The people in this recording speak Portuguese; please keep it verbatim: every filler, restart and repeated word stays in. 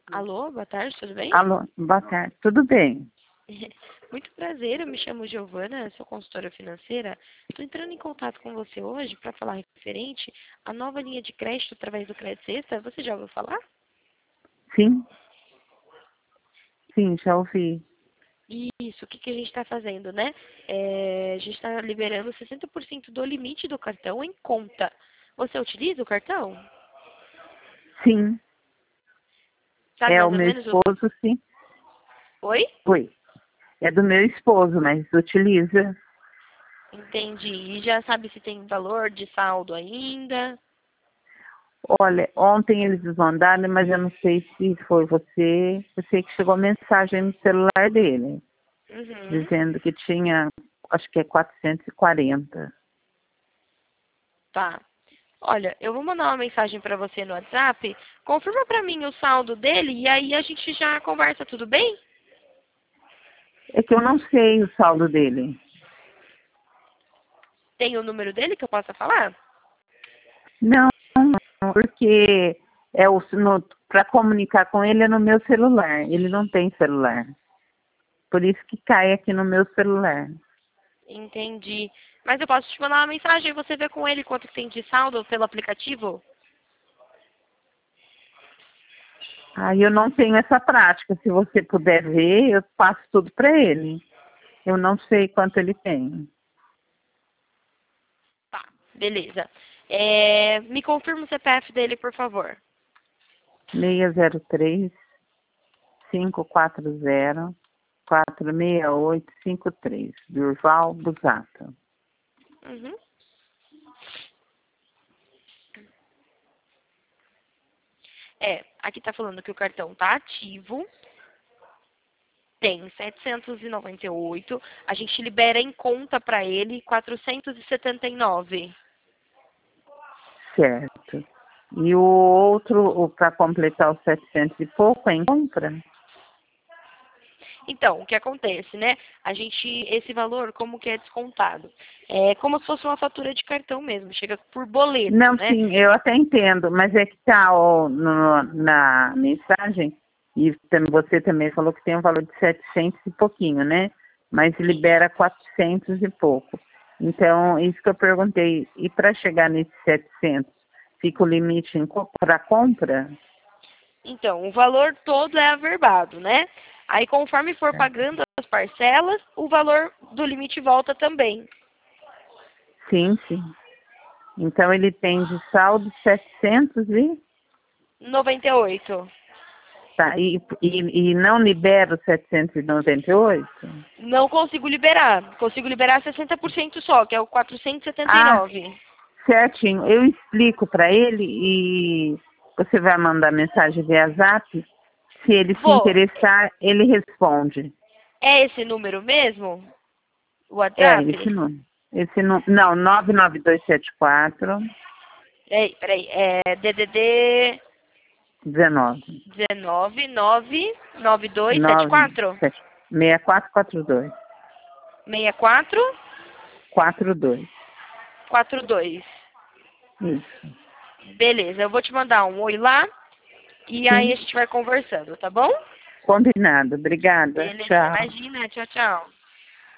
Alô, boa tarde, tudo bem? Alô, boa tarde. Tudo bem? Muito prazer, eu me chamo Giovana, sou consultora financeira. Estou entrando em contato com você hoje para falar referente à nova linha de crédito através do Crédito Sexta. Você já ouviu falar? Sim? Sim, já ouvi. Isso, o que, que a gente está fazendo, né? É, a gente está liberando sessenta por cento do limite do cartão em conta. Você utiliza o cartão? Sim. Sabe É o mais ou meu menos o... esposo, sim. Oi? Oi. É do meu esposo, mas utiliza. Entendi. E já sabe se tem valor de saldo ainda? Olha, ontem eles desmandaram, mas eu não sei se foi você. Eu sei que chegou mensagem no celular dele, Uhum. dizendo que tinha, acho que é quatrocentos e quarenta. Tá. Olha, eu vou mandar uma mensagem para você no WhatsApp. Confirma para mim o saldo dele e aí a gente já conversa, tudo bem? É que eu não sei o saldo dele. Tem o número dele que eu possa falar? Não, não, porque é o para comunicar com ele é no meu celular. Ele não tem celular. Por isso que cai aqui no meu celular. Entendi. Mas eu posso te mandar uma mensagem e você vê com ele quanto que tem de saldo pelo aplicativo? Aí eu não tenho essa prática. Se você puder ver, eu passo tudo para ele. Eu não sei quanto ele tem. Tá, beleza. É, me confirma o C P F dele, por favor. seis zero três, cinco quatro zero, quatro seis oito cinco três. Durval Busato. Uhum. É, aqui tá falando que o cartão tá ativo. Tem setecentos e noventa e oito. A gente libera em conta para ele quatrocentos e setenta e nove. Certo. E o outro, para completar os setecentos e pouco, é em compra? Então, o que acontece, né? A gente, esse valor, como que é descontado? É como se fosse uma fatura de cartão mesmo, chega por boleto, Não, né? sim, eu até entendo, mas é que está na mensagem, e tam- você também falou que tem um valor de setecentos e pouquinho, né? Mas libera quatrocentos e pouco. Então, isso que eu perguntei, e para chegar nesses setecentos, fica o limite para compra? Então, o valor todo é averbado, né? Aí, conforme for pagando as parcelas, o valor do limite volta também. Sim, sim. Então, ele tem de saldo setecentos e... noventa e oito. Tá, e, e, e não libera os setecentos e noventa e oito? Não consigo liberar. Consigo liberar sessenta por cento só, que é o quatrocentos e setenta e Ah, nove. certinho. Eu explico para ele e você vai mandar mensagem via Zap. Se ele se Vou. interessar, ele responde. É esse número mesmo? O É, WhatsApp? esse número. Esse nu... Não, nove nove dois sete quatro, Peraí, peraí. É D D D dezenove. dezenove nove nove dois sete nove quatro sete seis quatro quatro dois. seis quatro quatro dois. quatro dois. Isso. Beleza, eu vou te mandar um oi lá e aí Sim. a gente vai conversando, tá bom? Combinado. Obrigada. Beleza, Tchau. imagina. Tchau, tchau.